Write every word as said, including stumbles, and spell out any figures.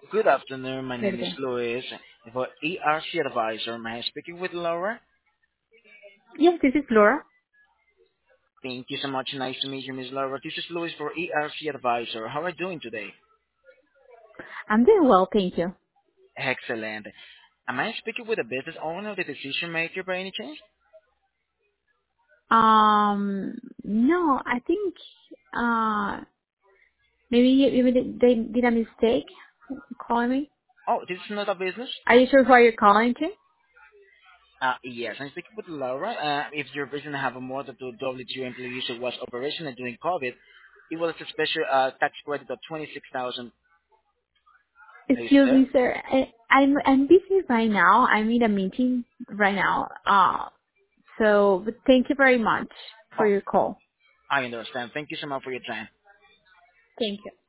Good afternoon. My name is Perdón. Luis. For E R C Advisor, may I speaking with Laura? Yes, this is Laura. Thank you so much. Nice to meet you, Miss Laura. This is Luis for E R C Advisor. How are you doing today? I'm doing well, thank you. Excellent. Am I speaking with the business owner, the decision maker by any chance? Um, no, I think uh maybe you, you did, they did a mistake calling me. Oh, this is not a business? Are you sure who are you calling to? Uh, yes, I'm speaking with Laura. Uh, if your business have a more than two W two employees who was operational during COVID, it was a special uh, tax credit of twenty-six thousand. Are you Excuse there? me, sir. I, I'm I'm busy right now. I'm in a meeting right now. Uh, so but thank you very much for Oh, your call. I understand. Thank you so much for your time. Thank you.